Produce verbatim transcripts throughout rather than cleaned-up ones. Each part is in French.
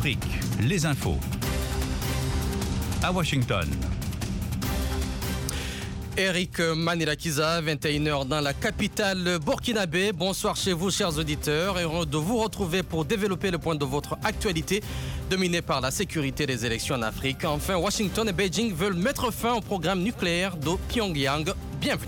Afrique, les infos. À Washington. Eric Manilakiza, vingt et une heures dans la capitale burkinabé. Bonsoir chez vous, chers auditeurs. Heureux de vous retrouver pour développer le point de votre actualité dominée par la sécurité des élections en Afrique. Enfin, Washington et Beijing veulent mettre fin au programme nucléaire de Pyongyang. Bienvenue.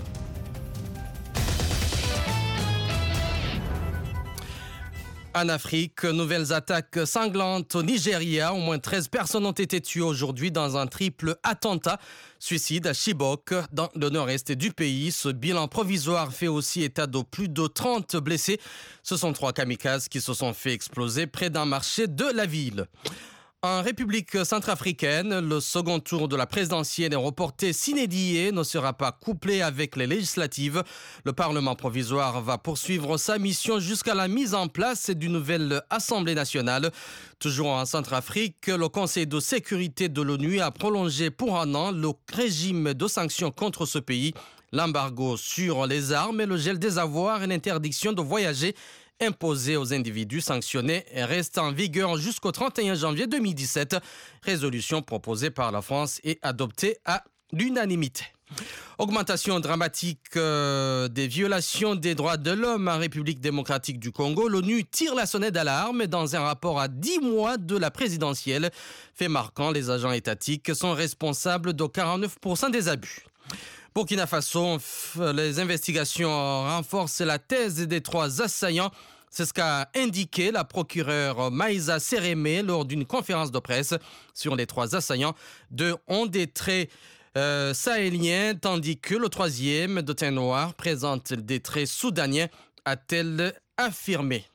En Afrique, nouvelles attaques sanglantes au Nigeria. Au moins treize personnes ont été tuées aujourd'hui dans un triple attentat suicide à Chibok, dans le nord-est du pays. Ce bilan provisoire fait aussi état de plus de trente blessés. Ce sont trois kamikazes qui se sont fait exploser près d'un marché de la ville. En République centrafricaine, le second tour de la présidentielle est reporté sine die ne sera pas couplé avec les législatives. Le Parlement provisoire va poursuivre sa mission jusqu'à la mise en place d'une nouvelle Assemblée nationale. Toujours en Centrafrique, le Conseil de sécurité de l'ONU a prolongé pour un an le régime de sanctions contre ce pays. L'embargo sur les armes et le gel des avoirs et l'interdiction de voyager imposée aux individus sanctionnés reste en vigueur jusqu'au trente et un janvier deux mille dix-sept. Résolution proposée par la France et adoptée à l'unanimité. Augmentation dramatique euh, des violations des droits de l'homme en République démocratique du Congo. L'ONU tire la sonnette d'alarme dans un rapport à dix mois de la présidentielle. Fait marquant, les agents étatiques sont responsables de quarante-neuf pour cent des abus. Burkina Faso, les investigations renforcent la thèse des trois assaillants. C'est ce qu'a indiqué la procureure Maïsa Sérémé lors d'une conférence de presse sur les trois assaillants. Deux ont des traits euh, sahéliens, tandis que le troisième, de teint noir, présente des traits soudaniens, a-t-elle affirmé.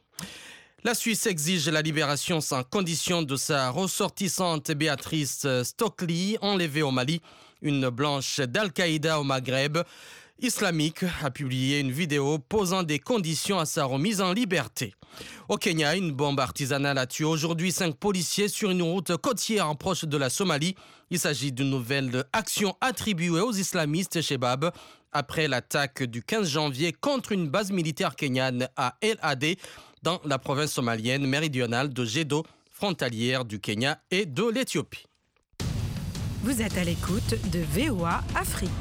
La Suisse exige la libération sans condition de sa ressortissante Béatrice Stockley, enlevée au Mali. Une blanche d'Al-Qaïda au Maghreb islamique a publié une vidéo posant des conditions à sa remise en liberté. Au Kenya, une bombe artisanale a tué aujourd'hui cinq policiers sur une route côtière proche de la Somalie. Il s'agit d'une nouvelle action attribuée aux islamistes Shebab après l'attaque du quinze janvier contre une base militaire kenyane à El Adé dans la province somalienne méridionale de Gedo, frontalière du Kenya et de l'Éthiopie. Vous êtes à l'écoute de V O A Afrique.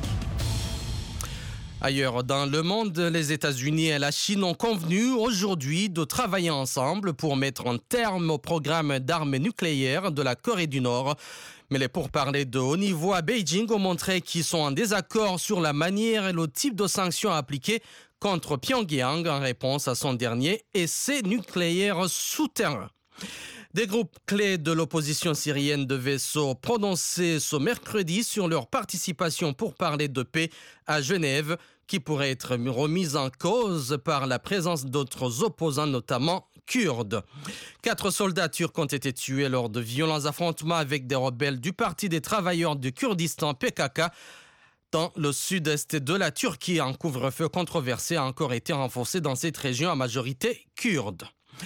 Ailleurs dans le monde, les États-Unis et la Chine ont convenu aujourd'hui de travailler ensemble pour mettre un terme au programme d'armes nucléaires de la Corée du Nord. Mais les pourparlers de haut niveau à Beijing ont montré qu'ils sont en désaccord sur la manière et le type de sanctions à appliquer contre Pyongyang en réponse à son dernier essai nucléaire souterrain. Des groupes clés de l'opposition syrienne devaient se prononcer ce mercredi sur leur participation pour parler de paix à Genève, qui pourrait être remise en cause par la présence d'autres opposants, notamment kurdes. Quatre soldats turcs ont été tués lors de violents affrontements avec des rebelles du Parti des travailleurs du Kurdistan P K K. Dans le sud-est de la Turquie, un couvre-feu controversé a encore été renforcé dans cette région à majorité kurde.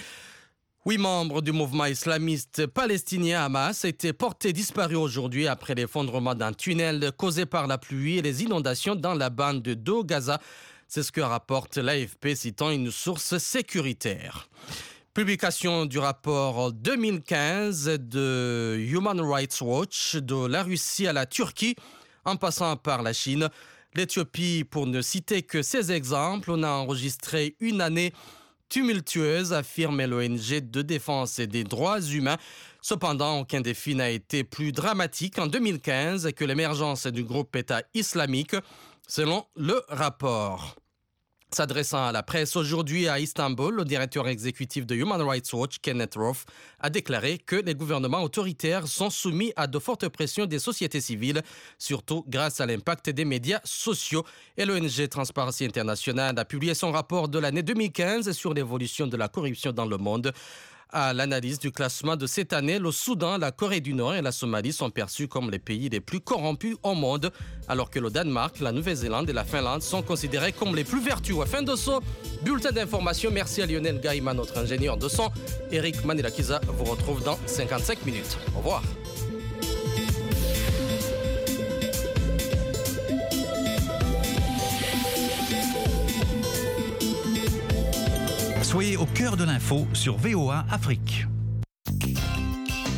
Huit membres du mouvement islamiste palestinien Hamas étaient portés disparus aujourd'hui après l'effondrement d'un tunnel causé par la pluie et les inondations dans la bande de Gaza. C'est ce que rapporte l'A F P citant une source sécuritaire. Publication du rapport deux mille quinze de Human Rights Watch de la Russie à la Turquie en passant par la Chine. L'Éthiopie, pour ne citer que ces exemples, on a enregistré une année tumultueuse, affirme l'O N G de défense et des droits humains. Cependant, aucun défi n'a été plus dramatique en deux mille quinze que l'émergence du groupe État islamique, selon le rapport. S'adressant à la presse aujourd'hui à Istanbul, le directeur exécutif de Human Rights Watch, Kenneth Roth, a déclaré que les gouvernements autoritaires sont soumis à de fortes pressions des sociétés civiles, surtout grâce à l'impact des médias sociaux. Et l'O N G Transparency International a publié son rapport de l'année deux mille quinze sur l'évolution de la corruption dans le monde. À l'analyse du classement de cette année, le Soudan, la Corée du Nord et la Somalie sont perçus comme les pays les plus corrompus au monde, alors que le Danemark, la Nouvelle-Zélande et la Finlande sont considérés comme les plus vertueux. Fin de ce bulletin d'information. Merci à Lionel Gaïma, notre ingénieur de son. Eric Manilakiza vous retrouve dans cinquante-cinq minutes. Au revoir. Soyez au cœur de l'info sur V O A Afrique.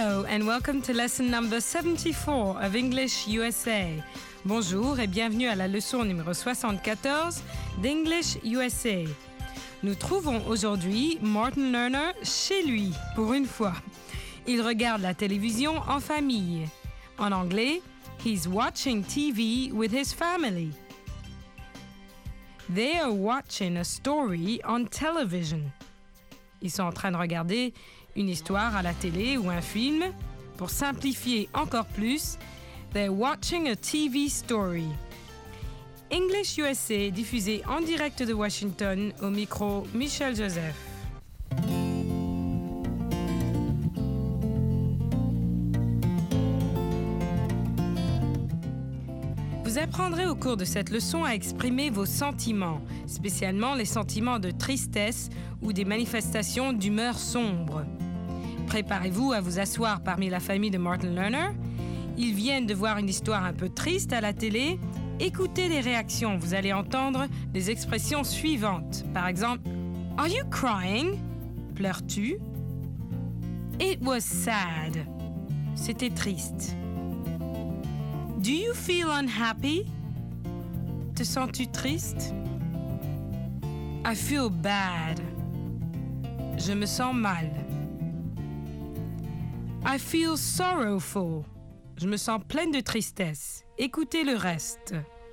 Hello and welcome to lesson number seventy-four of English U S A. Bonjour et bienvenue à la leçon numéro soixante-quatorze d'English U S A. Nous trouvons aujourd'hui Martin Lerner chez lui, pour une fois. Il regarde la télévision en famille. En anglais, he's watching T V with his family. They are watching a story on television. Ils sont en train de regarder une histoire à la télé ou un film. Pour simplifier encore plus, they're watching a T V story. English U S A diffusé en direct de Washington au micro Michel Joseph. Vous apprendrez au cours de cette leçon à exprimer vos sentiments, spécialement les sentiments de tristesse ou des manifestations d'humeur sombre. Préparez-vous à vous asseoir parmi la famille de Martin Lerner. Ils viennent de voir une histoire un peu triste à la télé. Écoutez les réactions. Vous allez entendre les expressions suivantes. Par exemple, « Are you crying? » Pleures-tu? « It was sad. » C'était triste. Do you feel unhappy? Te sens-tu triste? I feel bad. Je me sens mal. I feel sorrowful. Je me sens pleine de tristesse. Écoutez le reste.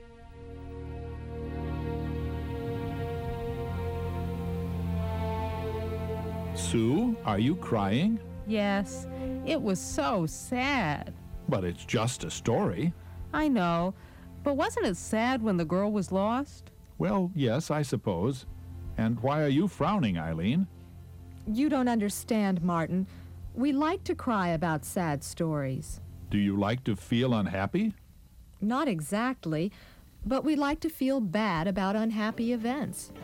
Sue, are you crying? Yes, it was so sad. But it's just a story. I know, but wasn't it sad when the girl was lost? Well, yes, I suppose. And why are you frowning, Eileen? You don't understand, Martin. We like to cry about sad stories. Do you like to feel unhappy? Not exactly, but we like to feel bad about unhappy events.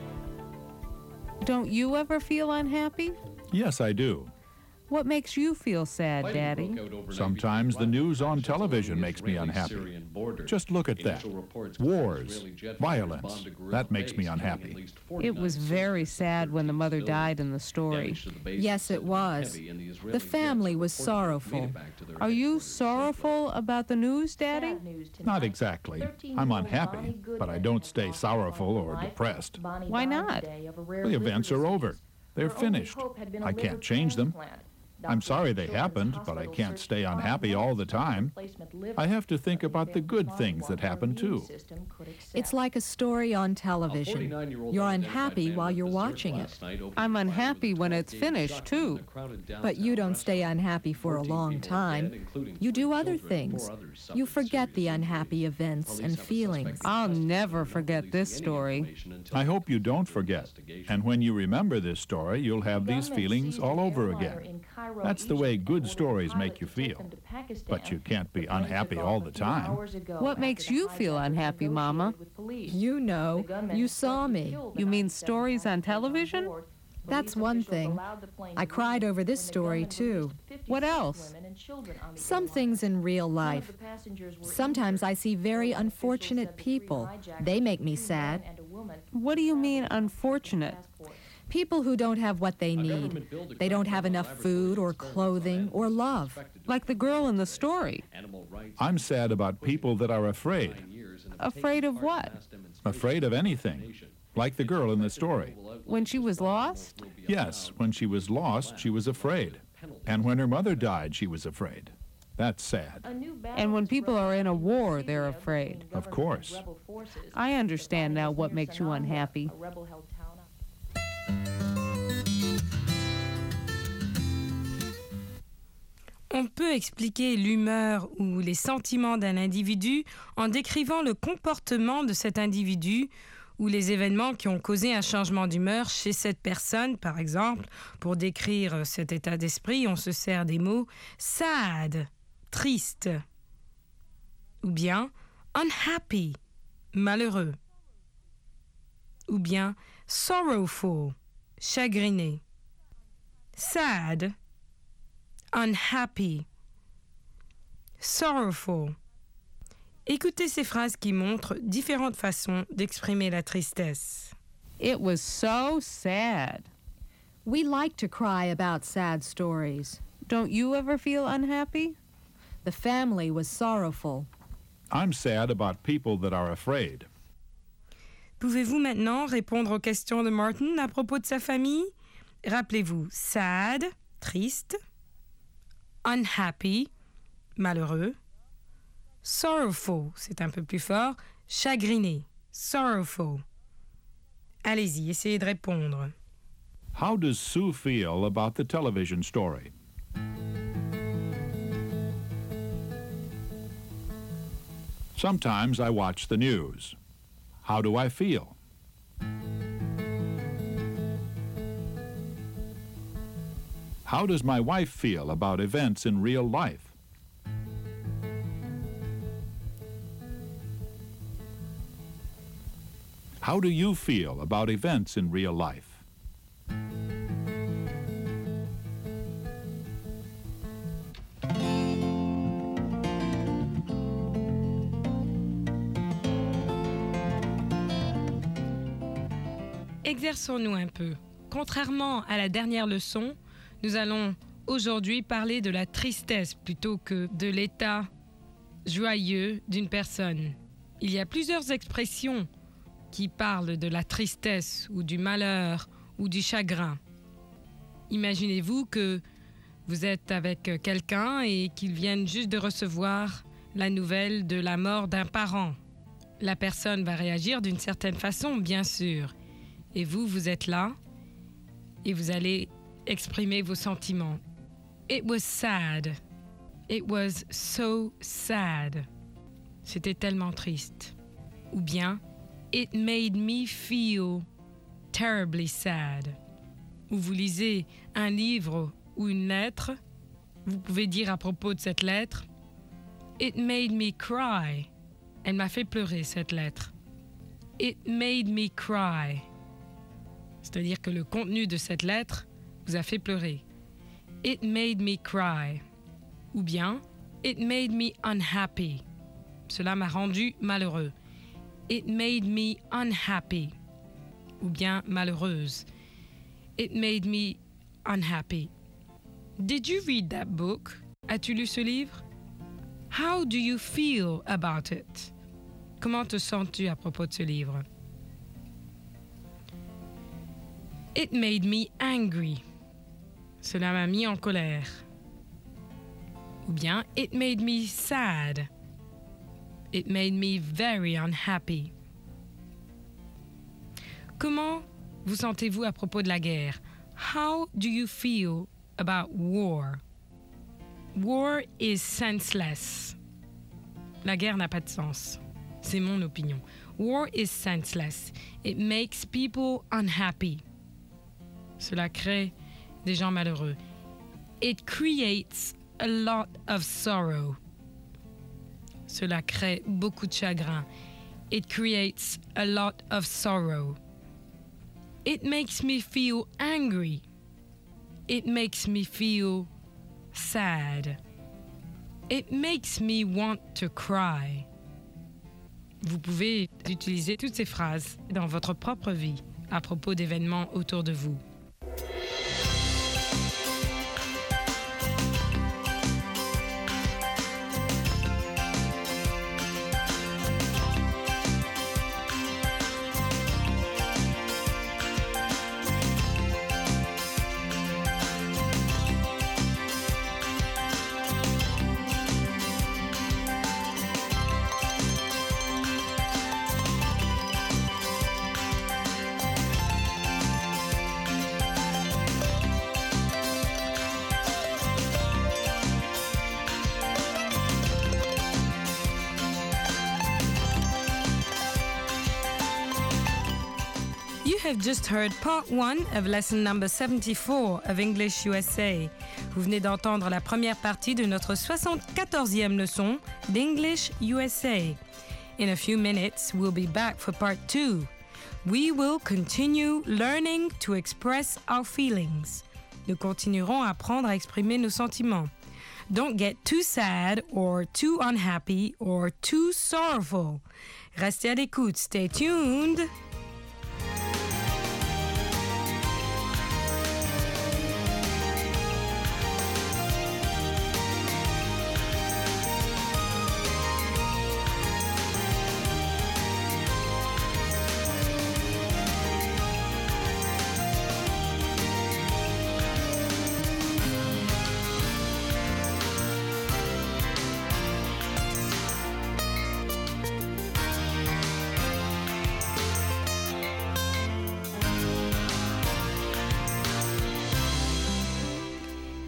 Don't you ever feel unhappy? Yes, I do. What makes you feel sad, Daddy? Sometimes the news on television makes me unhappy. Just look at that. Wars, violence, that makes me unhappy. It was very sad when the mother died in the story. Yes, it was. The family was sorrowful. Are you sorrowful about the news, Daddy? Not exactly. I'm unhappy, but I don't stay sorrowful or depressed. Why not? The events are over. They're finished. I can't change them. I'm sorry they happened, but I can't stay unhappy all the time. I have to think about the good things that happen, too. It's like a story on television. You're unhappy while you're watching it. I'm unhappy when it's finished, too. But you don't stay unhappy for a long time. You do other things. You forget the unhappy events and feelings. I'll never forget this story. I hope you don't forget. And when you remember this story, you'll have these feelings all over again. That's the way good stories make you feel. But you can't be unhappy all the time. What makes you feel unhappy, Mama? You know. You saw me. You mean stories on television? That's one thing. I cried over this story, too. What else? Some things in real life. Sometimes I see very unfortunate people. They make me sad. What do you mean, unfortunate? People who don't have what they need. They don't have enough food or clothing or love. Like the girl in the story. I'm sad about people that are afraid. Afraid of what? Afraid of anything. Like the girl in the story. When she was lost? Yes, when she was lost, she was afraid. And when her mother died, she was afraid. That's sad. And when people are in a war, they're afraid. Of course. I understand now what makes you unhappy. On peut expliquer l'humeur ou les sentiments d'un individu en décrivant le comportement de cet individu ou les événements qui ont causé un changement d'humeur chez cette personne. Par exemple, pour décrire cet état d'esprit, on se sert des mots sad, triste, ou bien unhappy, malheureux, ou bien sorrowful, chagriné. Sad, unhappy, sorrowful. Écoutez ces phrases qui montrent différentes façons d'exprimer la tristesse. It was so sad. We like to cry about sad stories. Don't you ever feel unhappy? The family was sorrowful. I'm sad about people that are afraid. Pouvez-vous maintenant répondre aux questions de Martin à propos de sa famille? Rappelez-vous, sad, triste, unhappy, malheureux, sorrowful, c'est un peu plus fort, chagriné, sorrowful. Allez-y, essayez de répondre. How does Sue feel about the television story? Sometimes I watch the news. How do I feel? How does my wife feel about events in real life? How do you feel about events in real life? Exerçons-nous un peu. Contrairement à la dernière leçon, nous allons aujourd'hui parler de la tristesse plutôt que de l'état joyeux d'une personne. Il y a plusieurs expressions qui parlent de la tristesse ou du malheur ou du chagrin. Imaginez-vous que vous êtes avec quelqu'un et qu'il vienne juste de recevoir la nouvelle de la mort d'un parent. La personne va réagir d'une certaine façon, bien sûr. Et vous, vous êtes là et vous allez exprimer vos sentiments. It was sad. It was so sad. C'était tellement triste. Ou bien, it made me feel terribly sad. Ou vous lisez un livre ou une lettre, vous pouvez dire à propos de cette lettre, it made me cry. Elle m'a fait pleurer, cette lettre. It made me cry. C'est-à-dire que le contenu de cette lettre vous a fait pleurer. It made me cry. Ou bien, it made me unhappy. Cela m'a rendu malheureux. It made me unhappy. Ou bien malheureuse. It made me unhappy. Did you read that book? As-tu lu ce livre? How do you feel about it? Comment te sens-tu à propos de ce livre? It made me angry. Cela m'a mis en colère. Ou bien, it made me sad. It made me very unhappy. Comment vous sentez-vous à propos de la guerre? How do you feel about war? War is senseless. La guerre n'a pas de sens. C'est mon opinion. War is senseless. It makes people unhappy. Cela crée des gens malheureux. It creates a lot of sorrow. Cela crée beaucoup de chagrin. It creates a lot of sorrow. It makes me feel angry. It makes me feel sad. It makes me want to cry. Vous pouvez utiliser toutes ces phrases dans votre propre vie à propos d'événements autour de vous. You have just heard part one of lesson number seventy-four of English U S A. Vous venez d'entendre la première partie de notre soixante-quatorzième leçon d'English U S A. In a few minutes, we'll be back for part two. We will continue learning to express our feelings. Nous continuerons à apprendre à exprimer nos sentiments. Don't get too sad or too unhappy or too sorrowful. Restez à l'écoute. Stay tuned.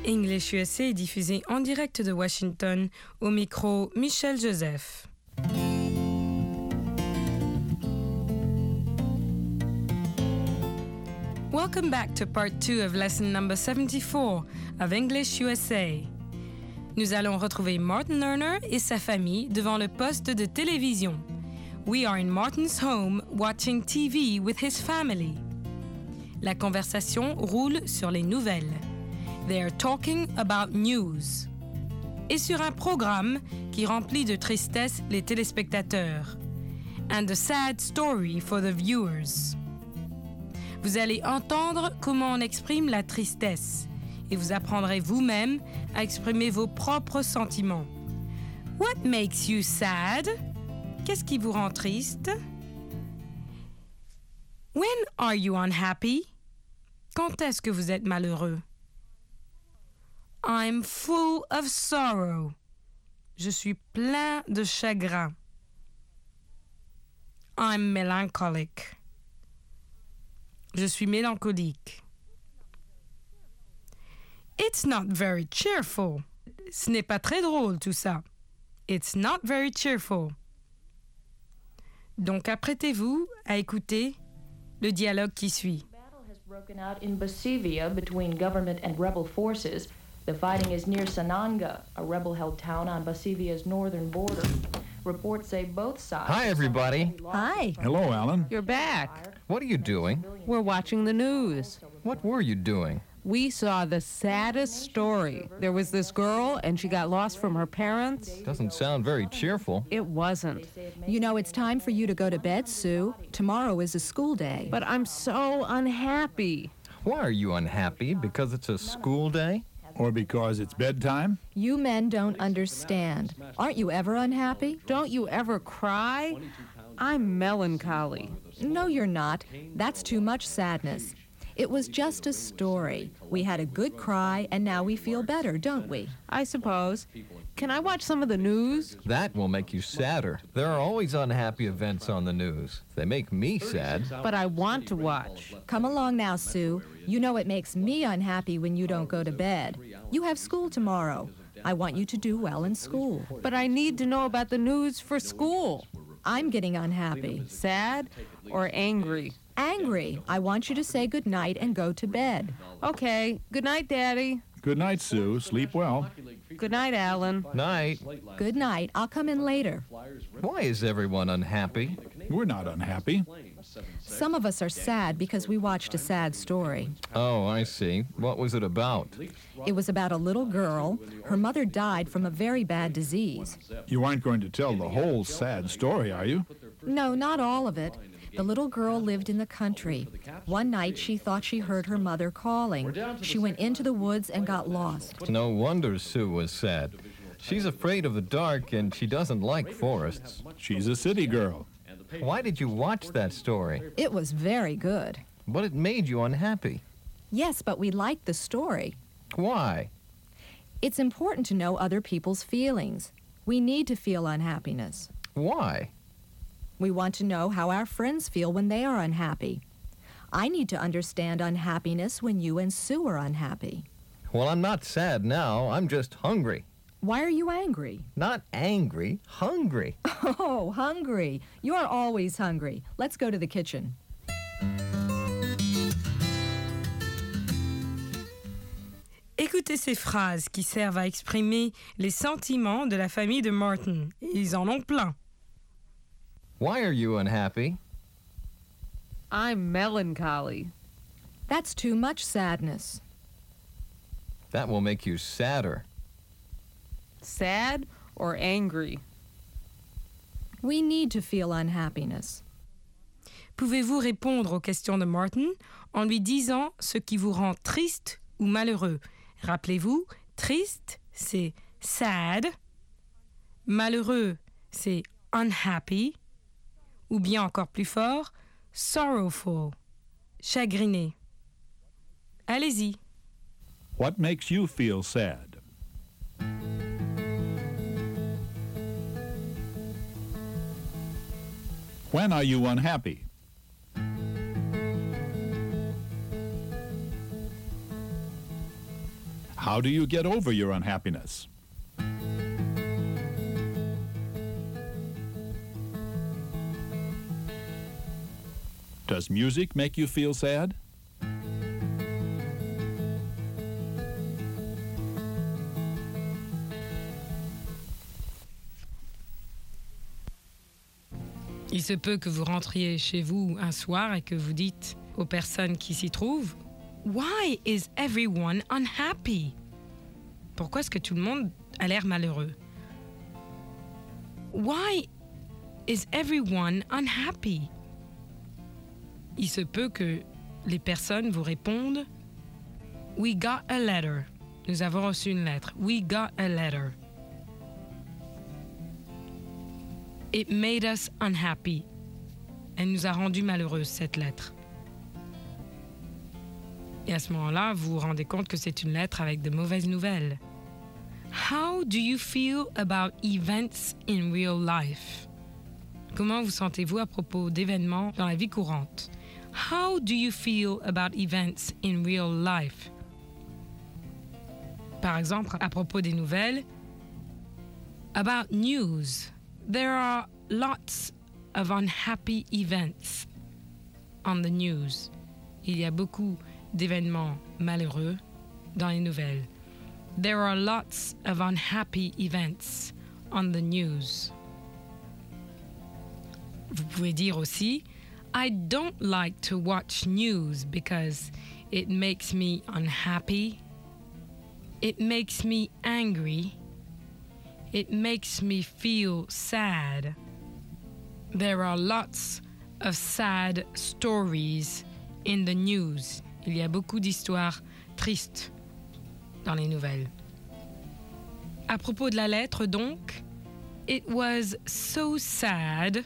English U S A est diffusé en direct de Washington, au micro Michel Joseph. Welcome back to part two of lesson number seventy-four of English U S A. Nous allons retrouver Martin Lerner et sa famille devant le poste de télévision. We are in Martin's home watching T V with his family. La conversation roule sur les nouvelles. They are talking about news. Et sur un programme qui remplit de tristesse les téléspectateurs. And a sad story for the viewers. Vous allez entendre comment on exprime la tristesse et vous apprendrez vous-même à exprimer vos propres sentiments. What makes you sad? Qu'est-ce qui vous rend triste? When are you unhappy? Quand est-ce que vous êtes malheureux? I'm full of sorrow. Je suis plein de chagrin. I'm melancholic. Je suis mélancolique. It's not very cheerful. Ce n'est pas très drôle tout ça. It's not very cheerful. Donc apprêtez-vous à écouter le dialogue qui suit. The battle has broken out in Basivia between government and rebel forces. The fighting is near Sananga, a rebel-held town on Basivia's northern border. Reports say both sides. Hi, everybody. Hi. Hello, Alan. You're back. What are you doing? We're watching the news. What were you doing? We saw the saddest story. There was this girl, and she got lost from her parents. Doesn't sound very cheerful. It wasn't. You know, it's time for you to go to bed, Sue. Tomorrow is a school day. But I'm so unhappy. Why are you unhappy? Because it's a school day? Or because it's bedtime? You men don't understand. Aren't you ever unhappy? Don't you ever cry? I'm melancholy. No, you're not. That's too much sadness. It was just a story. We had a good cry, and now we feel better, don't we? I suppose. Can I watch some of the news? That will make you sadder. There are always unhappy events on the news. They make me sad. But I want to watch. Come along now, Sue. You know it makes me unhappy when you don't go to bed. You have school tomorrow. I want you to do well in school. But I need to know about the news for school. I'm getting unhappy. Sad or angry? Angry. I want you to say good night and go to bed. Okay. Good night, Daddy. Good night, Sue. Sleep well. Good night, Alan. Night. Good night. I'll come in later. Why is everyone unhappy? We're not unhappy. Some of us are sad because we watched a sad story. Oh, I see. What was it about? It was about a little girl. Her mother died from a very bad disease. You aren't going to tell the whole sad story, are you? No, not all of it. The little girl lived in the country. One night she thought she heard her mother calling. She went into the woods and got lost. No wonder Sue was sad. She's afraid of the dark and she doesn't like forests. She's a city girl. Why did you watch that story? It was very good. But it made you unhappy. Yes, but we liked the story. Why? It's important to know other people's feelings. We need to feel unhappiness. Why? We want to know how our friends feel when they are unhappy. I need to understand unhappiness when you and Sue are unhappy. Well, I'm not sad now. I'm just hungry. Why are you angry? Not angry, hungry. Oh, hungry. You are always hungry. Let's go to the kitchen. Écoutez ces phrases qui servent à exprimer les sentiments de la famille de Martin. Ils en ont plein. Why are you unhappy? I'm melancholy. That's too much sadness. That will make you sadder. Sad or angry? We need to feel unhappiness. Pouvez-vous répondre aux questions de Martin en lui disant ce qui vous rend triste ou malheureux? Rappelez-vous, triste, c'est sad. Malheureux, c'est unhappy. Ou bien encore plus fort, sorrowful, chagriné. Allez-y. What makes you feel sad? When are you unhappy? How do you get over your unhappiness? Does music make you feel sad? Il se peut que vous rentriez chez vous un soir et que vous dites aux personnes qui s'y trouvent « Why is everyone unhappy ?» Pourquoi est-ce que tout le monde a l'air malheureux? « Why is everyone unhappy ?» Il se peut que les personnes vous répondent « We got a letter ». Nous avons reçu une lettre. « We got a letter ». It made us unhappy. Elle nous a rendus malheureuses, cette lettre. Et à ce moment-là, vous vous rendez compte que c'est une lettre avec de mauvaises nouvelles. How do you feel about events in real life? Comment vous sentez-vous à propos d'événements dans la vie courante? How do you feel about events in real life? Par exemple, à propos des nouvelles, about news. There are lots of unhappy events on the news. Il y a beaucoup d'événements malheureux dans les nouvelles. There are lots of unhappy events on the news. Vous pouvez dire aussi, I don't like to watch news because it makes me unhappy. It makes me angry. It makes me feel sad. There are lots of sad stories in the news. Il y a beaucoup d'histoires tristes dans les nouvelles. À propos de la lettre, donc, it was so sad.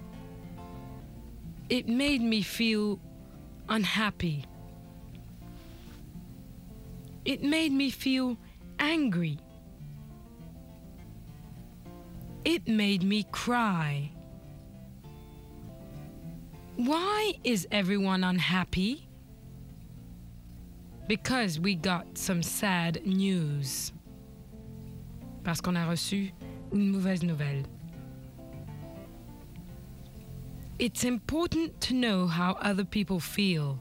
It made me feel unhappy. It made me feel angry. It made me cry. Why is everyone unhappy? Because we got some sad news. Parce qu'on a reçu une mauvaise nouvelle. It's important to know how other people feel.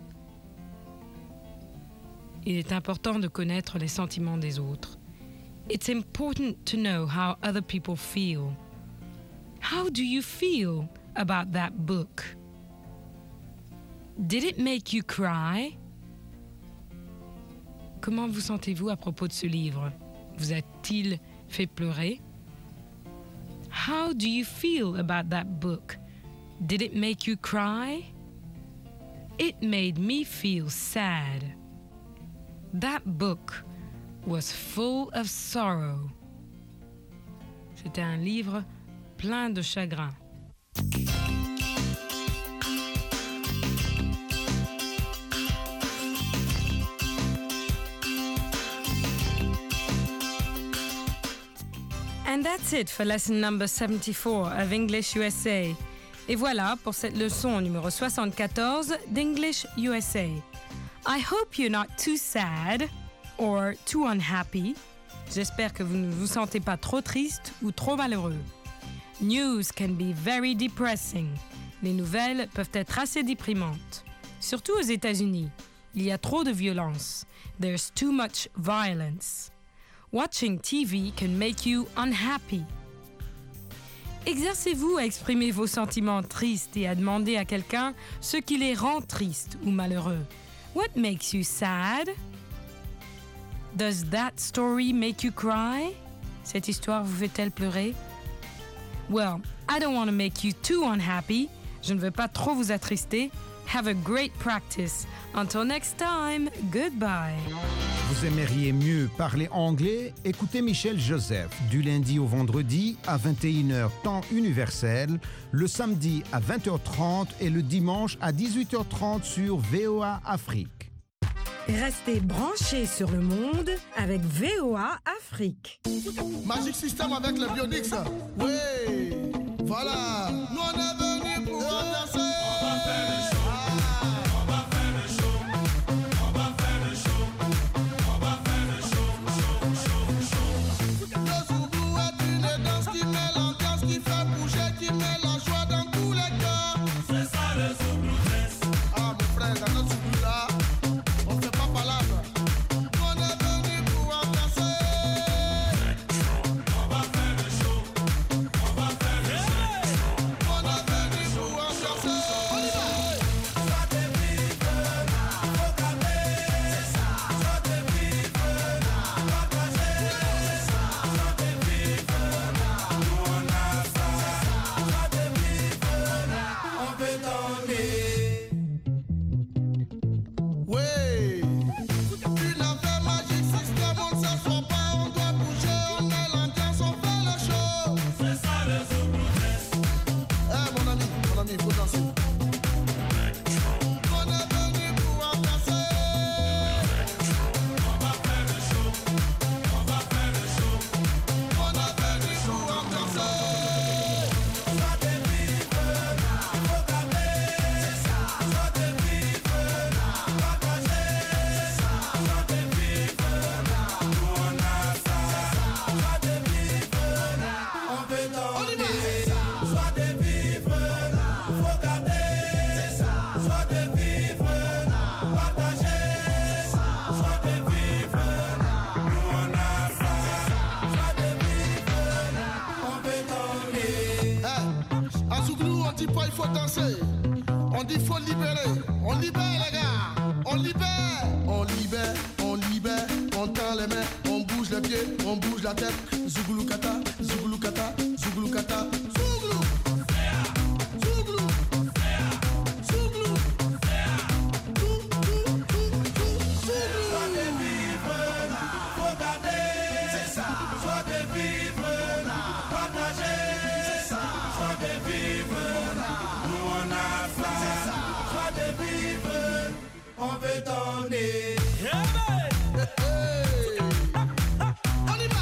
Il est important de connaître les sentiments des autres. It's important to know how other people feel. How do you feel about that book? Did it make you cry? Comment vous sentez-vous à propos de ce livre? Vous a-t-il fait pleurer? How do you feel about that book? Did it make you cry? It made me feel sad. That book was full of sorrow. C'était un livre plein de chagrin. And that's it for lesson number seventy-four of English U S A. Et voilà pour cette leçon numéro soixante-quatorze d'English U S A. I hope you're not too sad or too unhappy. J'espère que vous ne vous sentez pas trop triste ou trop malheureux. News can be very depressing. Les nouvelles peuvent être assez déprimantes. Surtout aux États-Unis. Il y a trop de violence. There's too much violence. Watching T V can make you unhappy. Exercez-vous à exprimer vos sentiments tristes et à demander à quelqu'un ce qui les rend tristes ou malheureux. What makes you sad? Does that story make you cry? Cette histoire vous fait-elle pleurer? Well, I don't want to make you too unhappy. Je ne veux pas trop vous attrister. Have a great practice. Until next time, goodbye. Vous aimeriez mieux parler anglais? Écoutez Michel Joseph du lundi au vendredi à vingt et une heures temps universel, le samedi à vingt heures trente et le dimanche à dix-huit heures trente sur V O A Afrique. Restez branchés sur le monde avec V O A Afrique. Magic System avec le Bionix. Oui, voilà. Nous on est venus pour danser. On va faire le show. On va faire le show. On va faire le show. On va faire le show. famille, faut danser. On est venu pour embrasser. On va faire le show. On va faire le show. On est venu pour embrasser. Soit des vivres, faut garder. C'est ça. Soit des vivres, partager. C'est ça. Soit des vivres, nous on a ça. Soit des vivres, on peut donner. Soit des vivres, faut garder. C'est ça. Soit des vivres, partager. C'est ça. Soit des vivres, nous on a ça. Soit des vivres, on peut donner. Hey, à Zouglou, on dit pas il faut danser. On dit faut libérer. On libère les gars. On libère. On libère, on libère. On tend les mains, on bouge les pieds, on bouge la tête. Zouglou kata, Zouglou kata, Zouglou kata. Zouglou. Zouglou. Zouglou. Soit des vivres, faut garder. C'est ça. Soit des vivres, partager. C'est ça. Soit des vivres, nous on a ça. C'est ça. Soit des vivres, on veut donner. On y va.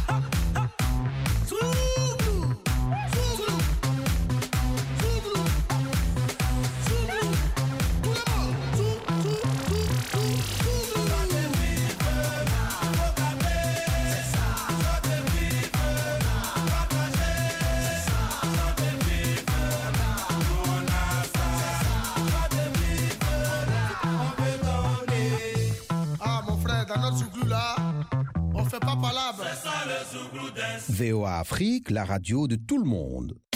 Zouglou. Zouglou. Zouglou. Zouglou. Tout le monde. Zou, zou, zou, zou, zouglou. Soit des vivres, faut garder. C'est ça. Soit des vivres, partager. C'est ça. Soit des vivres, nous on a ça. Soit des vivres, on peut donner. Ah mon frère, dans notre zouglou là, on fait pas palabre. C'est ça le zouglou dance. V O A Afrique, la radio de tout le monde.